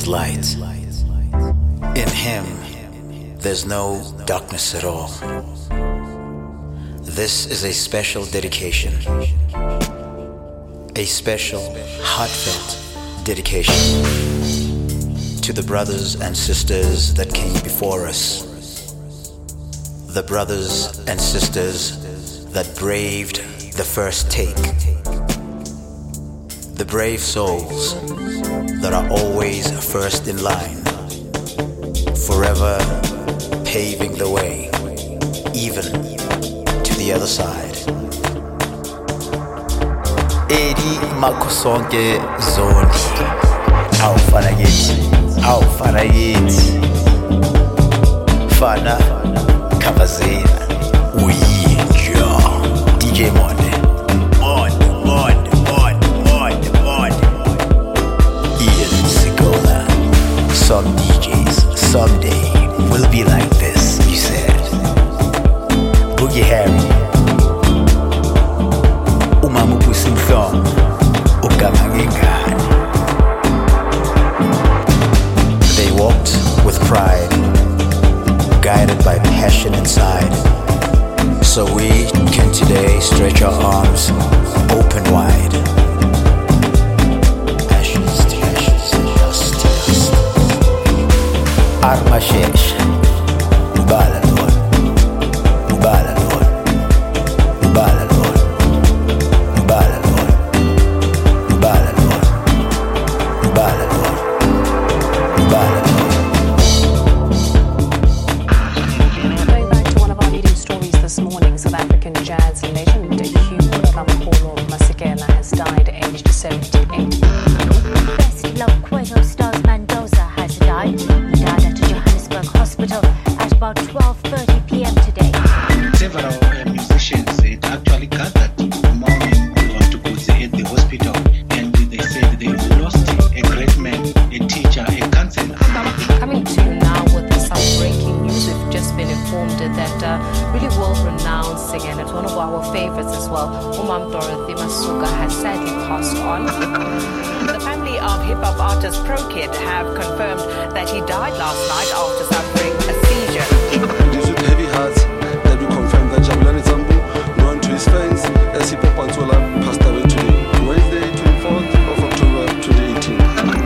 is light. In him, there's no darkness at all. This is a special dedication, a special, heartfelt dedication to the brothers and sisters that came before us, the brothers and sisters that braved the first take, the brave souls that are always first in line, forever paving the way, even to the other side. Eri makosonke zondi, au farageti, fana kavazena, uyinja, DJ Monde. Some DJs someday will be like this, you said. Boogie Harry, Umamubu Simthong, Ukamangingani. They walked with pride, guided by passion inside. So we can today stretch our arms open wide. Armashesh, Ubala Lord, Ubala Lord, Ubala Lord, Ubala Lord, Ubala Lord, Ubala Lord, Ubala Lord. Going back to one of our leading stories this morning, South African jazz legend Hugh Ramapolo Masekela has died aged 78. Best love Quavo stars Mendoza has died. Hospital at about 12:30 p.m. today. Several musicians actually gathered mourning to go at the hospital, and they said they lost a great man, a teacher, a counselor. Coming to you now with some breaking news. We've just been informed that really world-renowned singer, and it's one of our favorites as well, Umam Dorothy Masuka, has sadly passed on. The family of hip-hop artist Pro Kid have confirmed that he died last night after suffering a seizure. It is with heavy hearts that we confirm that Jabulani Zambu, known to his fans as Hip Hop Antwola, passed away today, Wednesday, 24th of October 2018.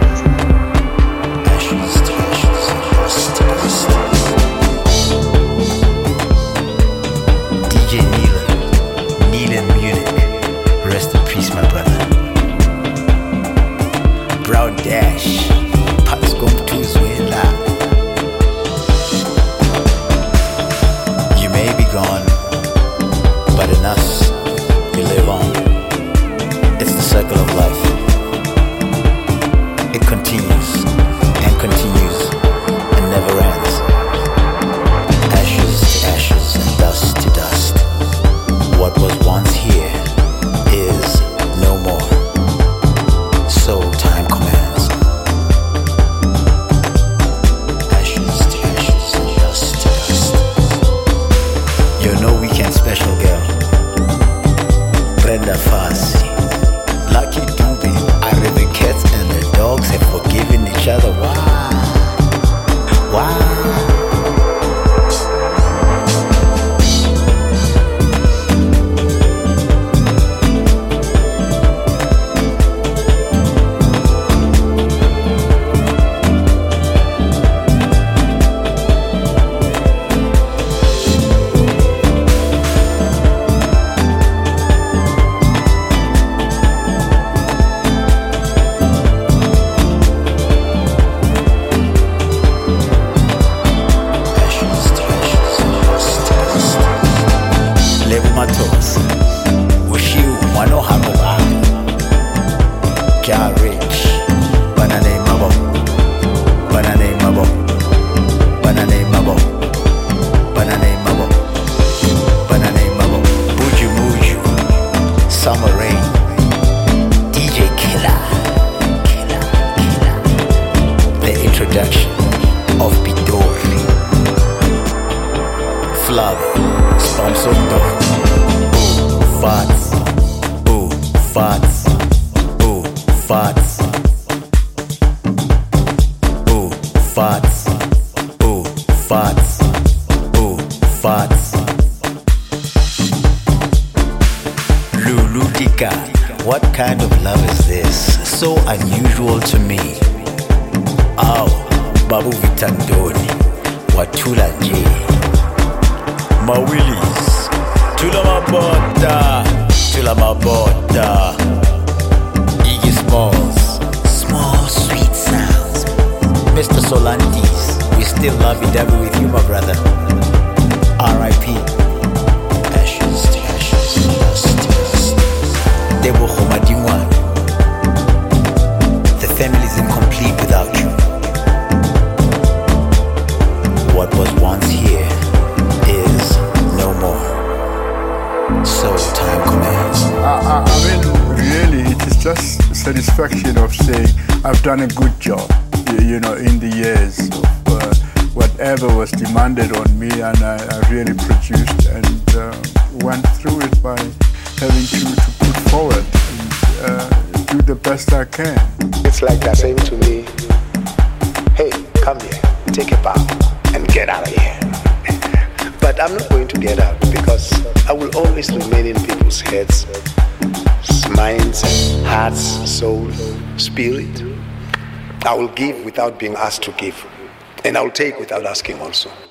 DJ Neelan Munich, rest in peace, my brother. Brown Dash, Pax Gom Tuzwela. You may be gone, but in us, you live on. It's the circle of life. It continues and continues and never ends. Ashes to ashes and dust to dust. What was once here is no more. So time commands. Ashes to ashes and dust to dust. You're no weekend special girl. Brenda Fassie, Lucky Dube, Ari the cats and the dogs have forgiven each other. Wow. Wow. farts, ooh, farts, ooh, farts. Lulutika, what kind of love is this? So unusual to me. Aw, Babu Vitandoni, Watula J. Mawillis, Tula Mabota, Iggy Smalls, small sweet sounds. Mr. Solantis, we still love you, devil with you, my brother. R.I.P. Ashes to ashes, dust to dust. Debo Khomadimwan. The family is incomplete without you. What was once here is no more. So time commands. I mean, really, it is just satisfaction of saying I've done a good job, in the years of whatever was demanded on me, and I really produced and went through it by having to put forward and do the best I can. It's like they're saying to me, hey, come here, take a bow and get out of here. But I'm not going to get out because I will always remain in people's heads, minds, hearts, soul, spirit. I will give without being asked to give, and I will take without asking also.